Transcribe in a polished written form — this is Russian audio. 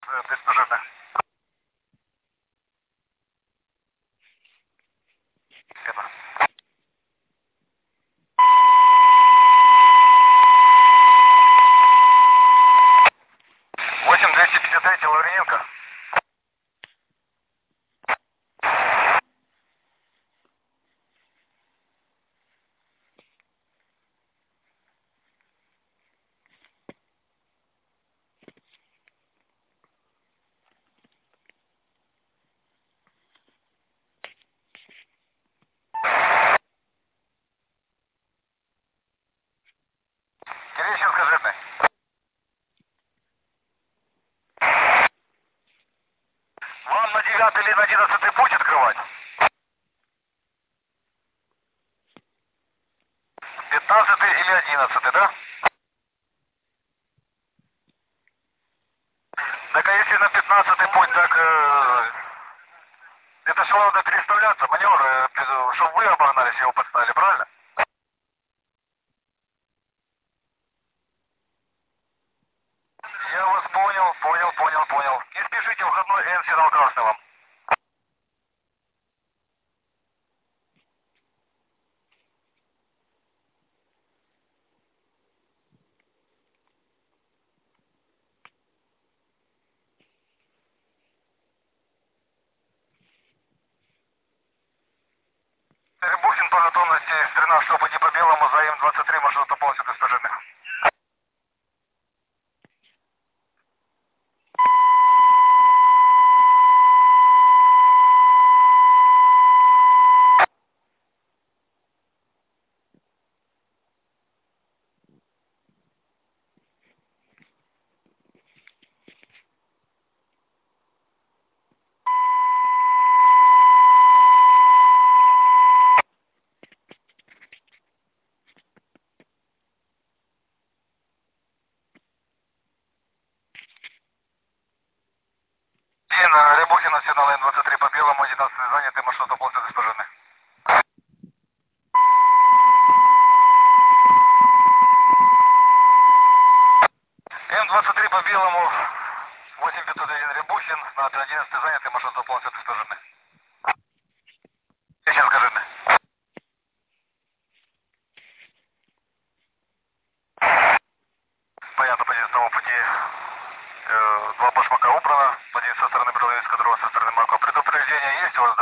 Беспожарных. Верно. 8253 Лаврененко. Терещенко жирный. Вам на 9 или на 11 путь открывать? 15 или 11, да? Так а если на 15 путь, так это же надо переставляться, маневр, чтобы вы обогнались, его подставили, правильно? Я вас понял. Не спешите, входной Н, сигнал красный вам. Рябухин по готовности, стрена, чтобы не по белому, за М23, маршрута полностью достиженных. Рябухина, сигнал Н23 по белому, 11 занятый, маршрута полностью достиженных. М23 по белому, 8501 Рябухин, на 11 занятый, маршрута полностью достиженных. Сейчас скажи. Понятно, по 11 пути два башмака убрано, по со стороны Беловецкого, другого со стороны Маркова. Предупреждение есть у вас?